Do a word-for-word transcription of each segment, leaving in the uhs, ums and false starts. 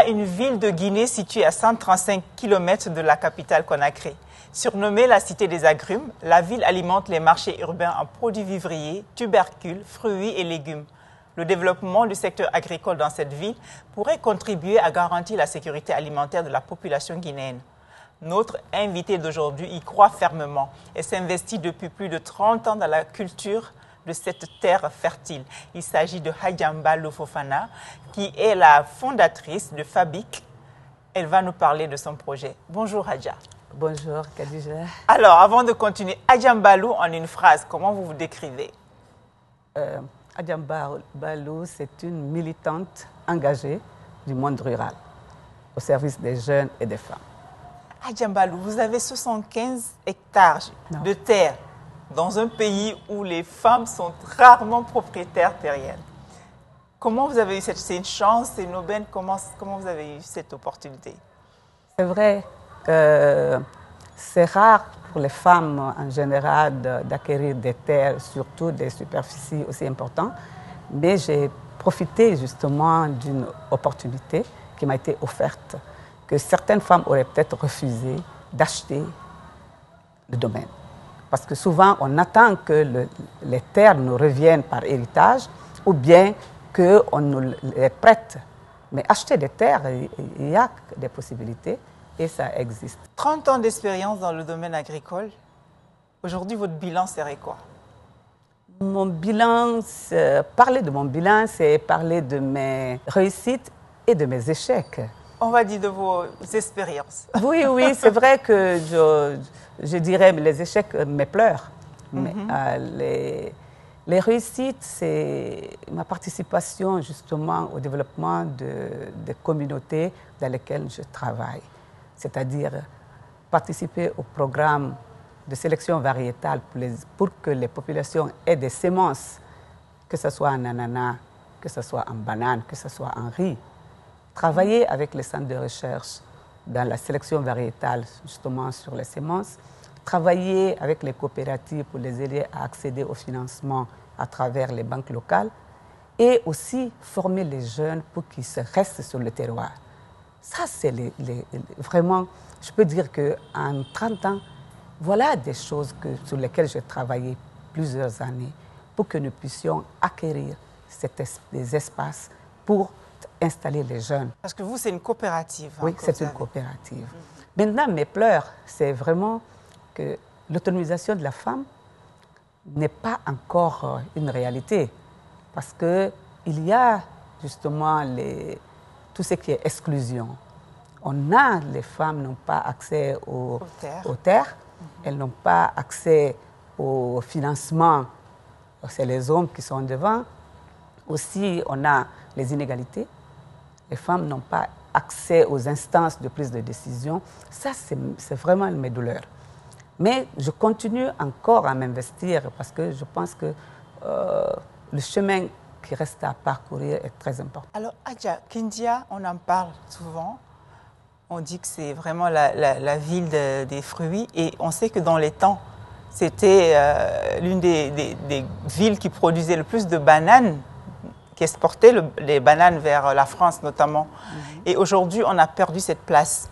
Kindia, une ville de Guinée située à cent trente-cinq kilomètres de la capitale Conakry. Surnommée la cité des agrumes, la ville alimente les marchés urbains en produits vivriers, tubercules, fruits et légumes. Le développement du secteur agricole dans cette ville pourrait contribuer à garantir la sécurité alimentaire de la population guinéenne. Notre invité d'aujourd'hui y croit fermement et s'investit depuis plus de trente ans dans la culture de cette terre fertile. Il s'agit de Adjambalou Fofana, qui est la fondatrice de Fabic. Elle va nous parler de son projet. Bonjour Adja. Bonjour Khadija. Alors, avant de continuer, Adjambalou en une phrase, comment vous vous décrivez? euh, Adjambalou, c'est une militante engagée du monde rural, au service des jeunes et des femmes. Adjambalou, vous avez soixante-quinze hectares non. de terre dans un pays où les femmes sont rarement propriétaires terriennes. Comment vous avez eu cette, c'est une chance, c'est une aubaine, comment, comment vous avez eu cette opportunité? C'est vrai, euh, c'est rare pour les femmes en général d'acquérir des terres, surtout des superficies aussi importantes, mais j'ai profité justement d'une opportunité qui m'a été offerte, que certaines femmes auraient peut-être refusé d'acheter le domaine. Parce que souvent, on attend que le, les terres nous reviennent par héritage ou bien qu'on nous les prête. Mais acheter des terres, il y a des possibilités et ça existe. trente ans d'expérience dans le domaine agricole. Aujourd'hui, votre bilan serait quoi? Mon bilan, parler de mon bilan, c'est parler de mes réussites et de mes échecs. On va dire de vos expériences. Oui, oui, c'est vrai que je, je dirais les échecs me pleurent. Mm-hmm. Mais euh, les, les réussites, c'est ma participation justement au développement de, de communautés dans lesquelles je travaille. C'est-à-dire participer au programme de sélection variétale pour, les, pour que les populations aient des semences, que ce soit en ananas, que ce soit en banane, que ce soit en riz. Travailler avec les centres de recherche dans la sélection variétale, justement sur les semences. Travailler avec les coopératives pour les aider à accéder au financement à travers les banques locales. Et aussi former les jeunes pour qu'ils se restent sur le terroir. Ça, c'est les, les, vraiment, je peux dire qu'en trente ans, voilà des choses que, sur lesquelles j'ai travaillé plusieurs années pour que nous puissions acquérir cet es, des espaces pour installer les jeunes. Parce que vous, c'est une coopérative. Hein, oui, c'est une coopérative. Mmh. Maintenant, mes pleurs, c'est vraiment que l'autonomisation de la femme n'est pas encore une réalité. Parce qu'il y a justement les, tout ce qui est exclusion. On a, les femmes n'ont pas accès aux, aux terres, aux terres. Mmh. Elles n'ont pas accès au financement. C'est les hommes qui sont devant. Aussi, on a les inégalités. Les femmes n'ont pas accès aux instances de prise de décision. Ça, c'est vraiment mes douleurs. Mais je continue encore à m'investir parce que je pense que euh, le chemin qui reste à parcourir est très important. Alors, Adja, Kindia, on en parle souvent. On dit que c'est vraiment la, la, la ville de, des fruits. Et on sait que dans les temps, c'était euh, l'une des, des, des villes qui produisait le plus de bananes, qui exportait le, les bananes vers la France notamment. Mm-hmm. Et aujourd'hui, on a perdu cette place.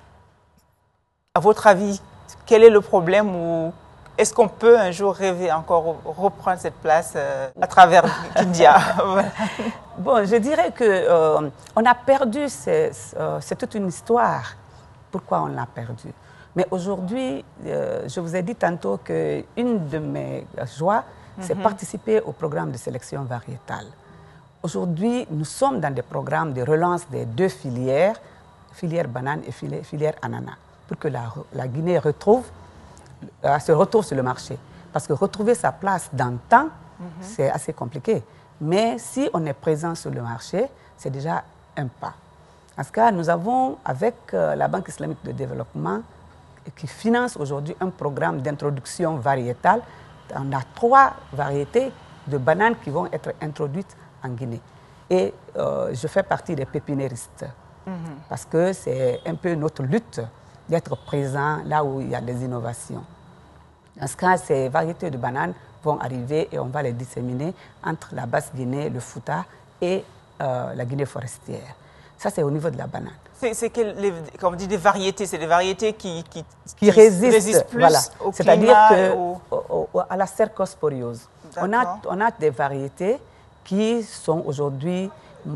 À votre avis, quel est le problème ou est-ce qu'on peut un jour rêver encore reprendre cette place euh, à travers Kindia? Bon, je dirais qu'on euh, a perdu, c'est euh, toute une histoire. Pourquoi on l'a perdu? Mais aujourd'hui, euh, je vous ai dit tantôt qu'une de mes joies, mm-hmm. c'est participer au programme de sélection variétale. Aujourd'hui, nous sommes dans des programmes de relance des deux filières, filière banane et filière, filière ananas, pour que la, la Guinée retrouve, euh, se retrouve sur le marché. Parce que retrouver sa place dans le temps, mm-hmm. c'est assez compliqué. Mais si on est présent sur le marché, c'est déjà un pas. En ce cas, nous avons, avec euh, la Banque islamique de développement, qui finance aujourd'hui un programme d'introduction variétale, on a trois variétés de bananes qui vont être introduites en Guinée. Et euh, je fais partie des pépiniéristes, mm-hmm. parce que c'est un peu notre lutte d'être présent là où il y a des innovations. Dans ce cas, ces variétés de bananes vont arriver et on va les disséminer entre la Basse-Guinée, le Fouta et euh, la Guinée forestière. Ça, c'est au niveau de la banane. C'est que, les, comme on dit, des variétés, c'est des variétés qui, qui, qui, qui résistent, résistent plus voilà. au C'est-à-dire climat. à la cercosporiose. On a, on a des variétés qui sont aujourd'hui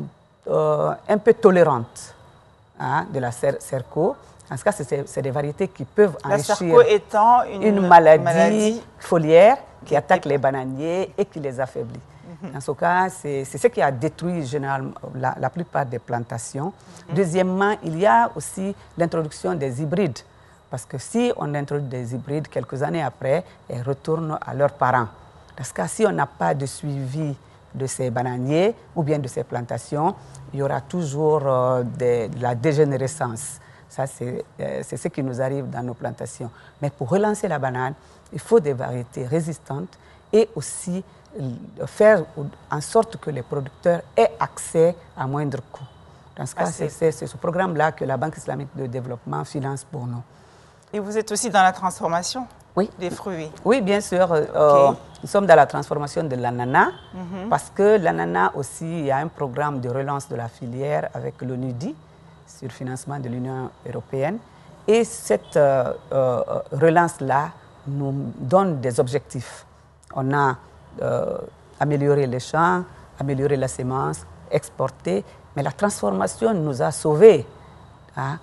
euh, un peu tolérantes hein, de la cer cerco. En ce cas, c'est des variétés qui peuvent la enrichir cerco étant une, une maladie, maladie foliaire qui attaque les bananiers et qui les affaiblit. Mm-hmm. Dans ce cas, c'est ce qui a détruit généralement la, la plupart des plantations. Mm-hmm. Deuxièmement, il y a aussi l'introduction des hybrides. Parce que si on introduit des hybrides, quelques années après, elles retournent à leurs parents. Dans ce cas, si on n'a pas de suivi de ces bananiers ou bien de ces plantations, il y aura toujours euh, de, de la dégénérescence. Ça, c'est euh, ce qui nous arrive dans nos plantations. Mais pour relancer la banane, il faut des variétés résistantes et aussi faire en sorte que les producteurs aient accès à moindre coût. Dans ce cas, c'est ce programme-là que la Banque islamique de développement finance pour nous. Et vous êtes aussi dans la transformation oui. des fruits? Oui, bien sûr. Okay. Euh, nous sommes dans la transformation de l'ananas mm-hmm. parce que l'ananas aussi, il y a un programme de relance de la filière avec l'ONUDI sur financement de l'Union européenne. Et cette euh, euh, relance-là nous donne des objectifs. On a euh, amélioré les champs, amélioré la semence, exporté, mais la transformation nous a sauvés. Hein.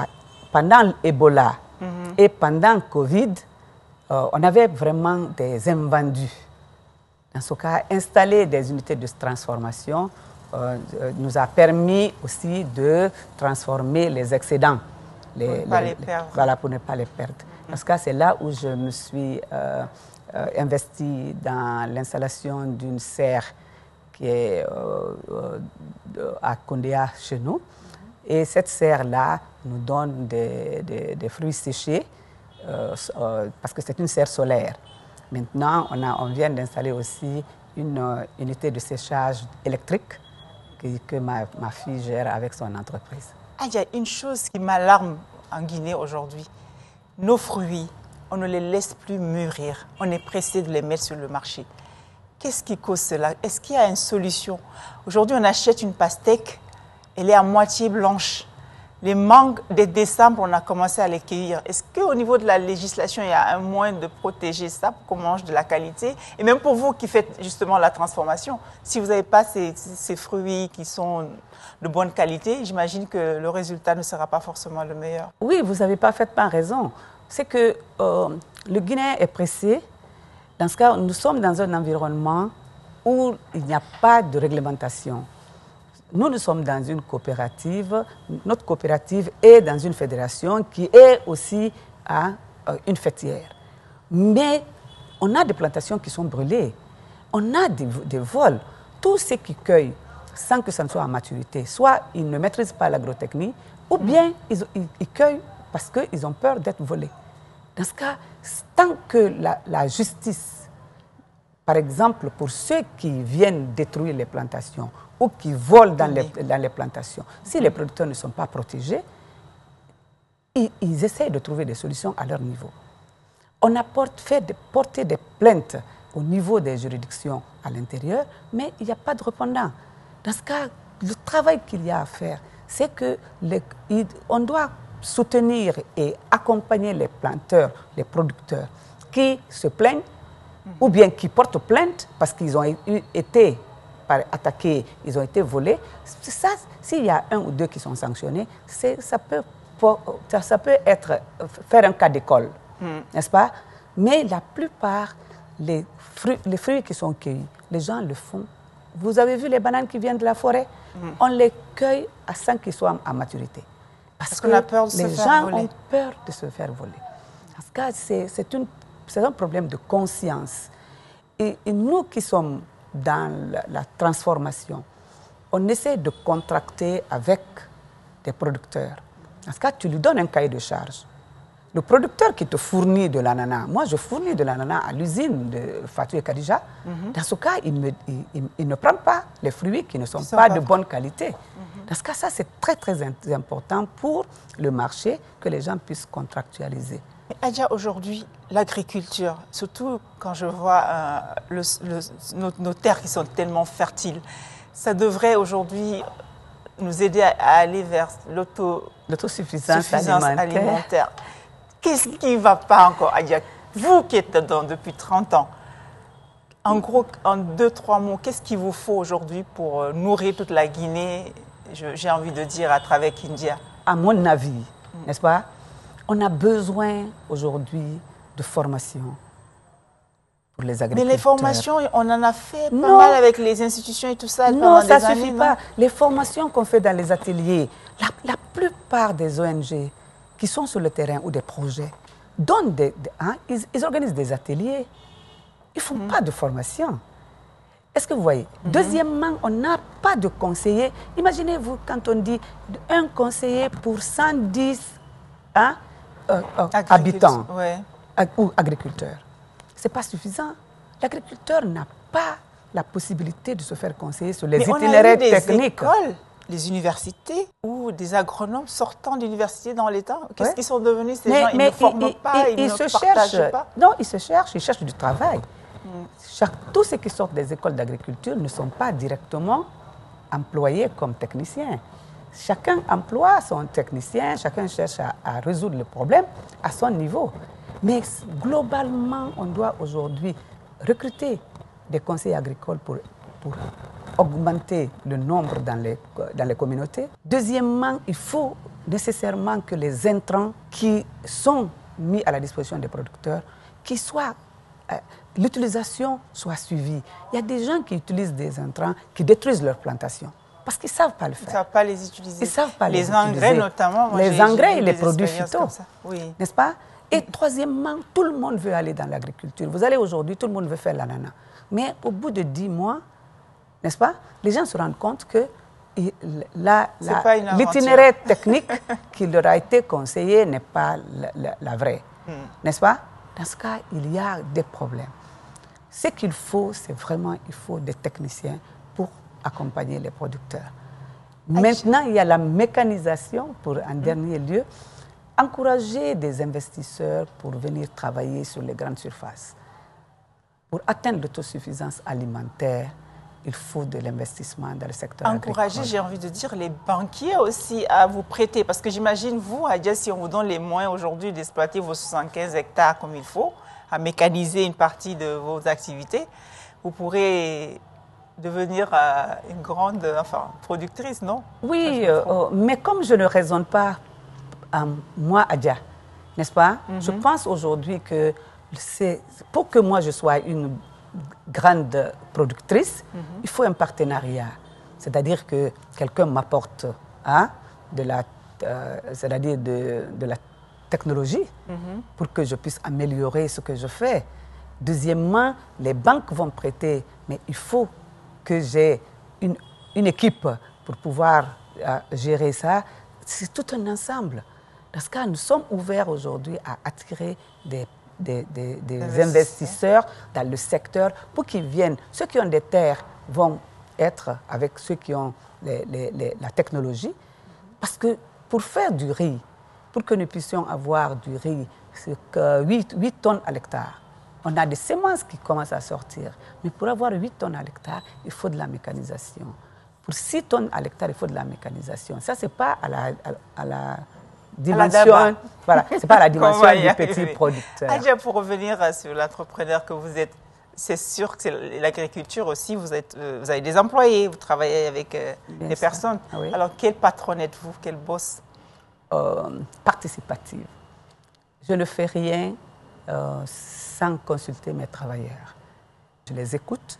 Pendant l'Ebola mm-hmm. et pendant Covid, euh, on avait vraiment des invendus. Dans ce cas, installer des unités de transformation euh, nous a permis aussi de transformer les excédents. Les, pour, ne pas les, les perdre. Voilà, pour ne pas les perdre. Mm-hmm. Parce que c'est là où je me suis euh, euh, investi dans l'installation d'une serre qui est euh, euh, à Kondéa chez nous. Mm-hmm. Et cette serre-là nous donne des, des, des fruits séchés euh, euh, parce que c'est une serre solaire. Maintenant, on, a, on vient d'installer aussi une euh, unité de séchage électrique que, que ma, ma fille gère avec son entreprise. Ah, il y a une chose qui m'alarme en Guinée aujourd'hui. Nos fruits, on ne les laisse plus mûrir. On est pressé de les mettre sur le marché. Qu'est-ce qui cause cela? Est-ce qu'il y a une solution? Aujourd'hui, on achète une pastèque, elle est à moitié blanche. Les mangues, dès décembre, on a commencé à les cueillir. Est-ce qu'au niveau de la législation, il y a un moyen de protéger ça pour qu'on mange de la qualité? Et même pour vous qui faites justement la transformation, si vous n'avez pas ces, ces fruits qui sont de bonne qualité, j'imagine que le résultat ne sera pas forcément le meilleur. Oui, vous avez parfaitement raison. C'est que euh, le Guinéen est pressé. Dans ce cas, nous sommes dans un environnement où il n'y a pas de réglementation. Nous, nous sommes dans une coopérative. Notre coopérative est dans une fédération qui est aussi à, euh, une fêtière. Mais on a des plantations qui sont brûlées. On a des, des vols. Tous ceux qui cueillent sans que ça ne soit à maturité, soit ils ne maîtrisent pas l'agrotechnie, ou bien ils, ils, ils cueillent parce qu'ils ont peur d'être volés. Dans ce cas, tant que la, la justice, par exemple, pour ceux qui viennent détruire les plantations, ou qui volent dans les, dans les plantations. Si les producteurs ne sont pas protégés, ils, ils essaient de trouver des solutions à leur niveau. On a porte, fait de, porté des plaintes au niveau des juridictions à l'intérieur, mais il n'y a pas de répondant. Dans ce cas, le travail qu'il y a à faire, c'est qu'on doit soutenir et accompagner les planteurs, les producteurs qui se plaignent mmh. ou bien qui portent plainte parce qu'ils ont été attaqués, ils ont été volés. Ça, s'il y a un ou deux qui sont sanctionnés, ça peut, ça, ça peut être faire un cas d'école, mm. n'est-ce pas? Mais la plupart, les fruits, les fruits qui sont cueillis, les gens le font. Vous avez vu les bananes qui viennent de la forêt? Mm. On les cueille sans qu'ils soient à maturité. Parce, Parce que a peur de les se gens faire voler. ont peur de se faire voler. Parce que c'est un problème de conscience. Et, et nous qui sommes dans la, la transformation, on essaie de contracter avec des producteurs. Dans ce cas, tu lui donnes un cahier de charge. Le producteur qui te fournit de l'ananas, moi je fournis de l'ananas à l'usine de Fatou et Kadija, mm-hmm. dans ce cas, il, me, il, il, il ne prend pas les fruits qui ne sont, sont pas, pas de bonne qualité. Mm-hmm. Dans ce cas, ça c'est très très important pour le marché que les gens puissent contractualiser. Adja, aujourd'hui, l'agriculture, surtout quand je vois euh, le, le, nos, nos terres qui sont tellement fertiles, ça devrait aujourd'hui nous aider à, à aller vers l'autosuffisance alimentaire. alimentaire. Qu'est-ce qui ne va pas encore, Adia? Vous qui êtes dedans depuis trente ans, en gros, en deux, trois mots, qu'est-ce qu'il vous faut aujourd'hui pour nourrir toute la Guinée, j'ai envie de dire, à travers Kindia? À mon avis, mm. n'est-ce pas, on a besoin aujourd'hui de formation pour les agriculteurs. Mais les formations, on en a fait pas non. mal avec les institutions et tout ça non, pendant ça des ne suffit années, pas. Non? Les formations qu'on fait dans les ateliers, la, la plupart des O N G qui sont sur le terrain ou des projets, donnent des, des, hein, ils, ils organisent des ateliers. Ils ne font mm. pas de formation. Est-ce que vous voyez? Mm-hmm. Deuxièmement, on n'a pas de conseiller. Imaginez-vous quand on dit un conseiller pour cent dix hein, euh, euh, habitants ouais. ag ou agriculteurs. Ce n'est pas suffisant. L'agriculteur n'a pas la possibilité de se faire conseiller sur les Mais itinéraires on a eu des techniques. Écoles, les universités ou des agronomes sortant d'université dans l'État. Qu'est-ce ouais. qu'ils sont devenus ces mais, gens? mais Ils ne forment ils, pas, ils, ils, ils ne se partagent cherchent, pas. Non, ils se cherchent, ils cherchent du travail. Mm. Chaque, tous ceux qui sortent des écoles d'agriculture ne sont pas directement employés comme techniciens. Chacun emploie son technicien, chacun cherche à, à résoudre le problème à son niveau. Mais globalement, on doit aujourd'hui recruter des conseillers agricoles pour, pour augmenter le nombre dans les, dans les communautés. Deuxièmement, il faut nécessairement que les intrants qui sont mis à la disposition des producteurs, qu'ils soient, euh, l'utilisation soit suivie. Il y a des gens qui utilisent des intrants qui détruisent leurs plantations parce qu'ils ne savent pas le faire. Ils ne savent pas les utiliser. Ils ne savent pas les, les utiliser. engrais notamment. Moi, les engrais et les produits phyto, oui. n'est-ce pas? Et troisièmement, tout le monde veut aller dans l'agriculture. Vous allez aujourd'hui, tout le monde veut faire l'ananas. Mais au bout de dix mois, n'est-ce pas, les gens se rendent compte que l'itinéraire technique qui leur a été conseillé n'est pas la, la, la vraie. Hmm. N'est-ce pas? Dans ce cas, il y a des problèmes. Ce qu'il faut, c'est vraiment, il faut des techniciens pour accompagner les producteurs. Maintenant, il y a la mécanisation pour, en dernier lieu, encourager des investisseurs pour venir travailler sur les grandes surfaces. Pour atteindre l'autosuffisance alimentaire, il faut de l'investissement dans le secteur agricole. Encourager, j'ai envie de dire, les banquiers aussi à vous prêter. Parce que j'imagine, vous, Adia, si on vous donne les moyens aujourd'hui d'exploiter vos soixante-quinze hectares comme il faut, à mécaniser une partie de vos activités, vous pourrez devenir euh, une grande enfin, productrice, non? Oui, euh, mais comme je ne raisonne pas, euh, moi, Adia, n'est-ce pas? Mm-hmm. Je pense aujourd'hui que pour que moi je sois une grande productrice, mm-hmm. il faut un partenariat. C'est-à-dire que quelqu'un m'apporte hein, de la, euh, c'est-à-dire de, de la technologie mm-hmm. pour que je puisse améliorer ce que je fais. Deuxièmement, les banques vont prêter, mais il faut que j'ai une, une équipe pour pouvoir euh, gérer ça. C'est tout un ensemble. Dans ce cas, nous sommes ouverts aujourd'hui à attirer des, des, des, des investisseurs dans le secteur pour qu'ils viennent. Ceux qui ont des terres vont être avec ceux qui ont les, les, les, la technologie. Parce que pour faire du riz, pour que nous puissions avoir du riz, c'est huit, huit tonnes à l'hectare. On a des semences qui commencent à sortir. Mais pour avoir huit tonnes à l'hectare, il faut de la mécanisation. Pour six tonnes à l'hectare, il faut de la mécanisation. Ça, ce n'est pas à la, à, à la dimension, voilà, c'est pas à la dimension du petit producteur. Adia, pour revenir sur l'entrepreneur que vous êtes, c'est sûr que l'agriculture aussi, vous, êtes, vous avez des employés, vous travaillez avec euh, des sûr. personnes. Ah oui. Alors, quel patron êtes-vous, quel boss? euh, Participative. Je ne fais rien euh, sans consulter mes travailleurs. Je les écoute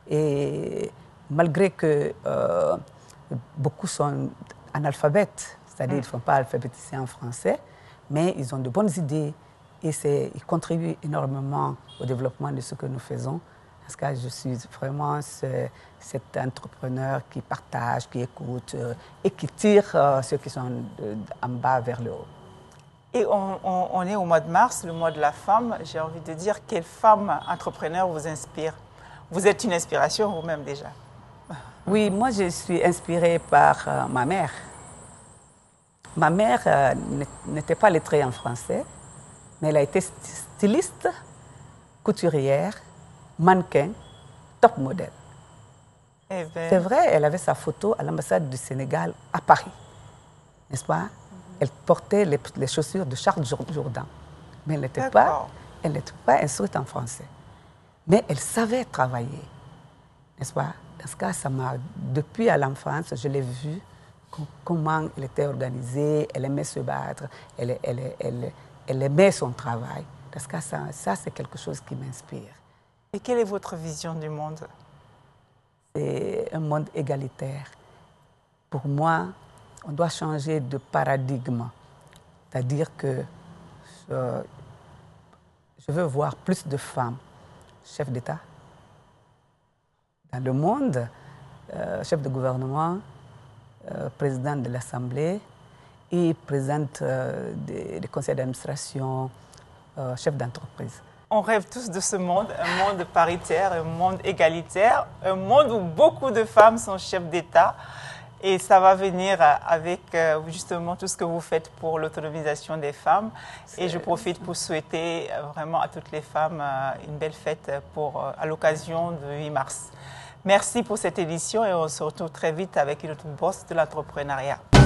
et malgré que euh, beaucoup sont analphabètes, c'est-à-dire qu'ils ne sont pas alphabétisés en français, mais ils ont de bonnes idées et ils contribuent énormément au développement de ce que nous faisons. Parce que je suis vraiment ce, cet entrepreneur qui partage, qui écoute euh, et qui tire euh, ceux qui sont de, en bas vers le haut. Et on, on, on est au mois de mars, le mois de la femme. J'ai envie de dire, quelle femme entrepreneur vous inspire? Vous êtes une inspiration vous-même déjà. Oui, moi je suis inspirée par euh, ma mère. Ma mère euh, n'était pas lettrée en français, mais elle a été styliste, couturière, mannequin, top modèle. Eh ben. C'est vrai, elle avait sa photo à l'ambassade du Sénégal à Paris, n'est-ce pas? Mm-hmm. Elle portait les, les chaussures de Charles Jourdan, mais elle n'était pas, elle n'était pas instruite en français. Mais elle savait travailler, n'est-ce pas? Dans ce cas, ça m'a, depuis à l'enfance, je l'ai vue, comment elle était organisée, elle aimait se battre, elle, elle, elle, elle aimait son travail. Dans ce cas, ça, ça c'est quelque chose qui m'inspire. Et quelle est votre vision du monde? C'est un monde égalitaire. Pour moi, on doit changer de paradigme. C'est-à-dire que je, je veux voir plus de femmes chefs d'État dans le monde, euh, chef de gouvernement, euh, président de l'Assemblée et présidente euh, des, des conseils d'administration, euh, chef d'entreprise. On rêve tous de ce monde, un monde paritaire, un monde égalitaire, un monde où beaucoup de femmes sont chefs d'État. Et ça va venir avec justement tout ce que vous faites pour l'autonomisation des femmes. Et je profite pour souhaiter vraiment à toutes les femmes une belle fête pour, à l'occasion du huit mars. Merci pour cette édition et on se retrouve très vite avec une autre bosse de l'entrepreneuriat.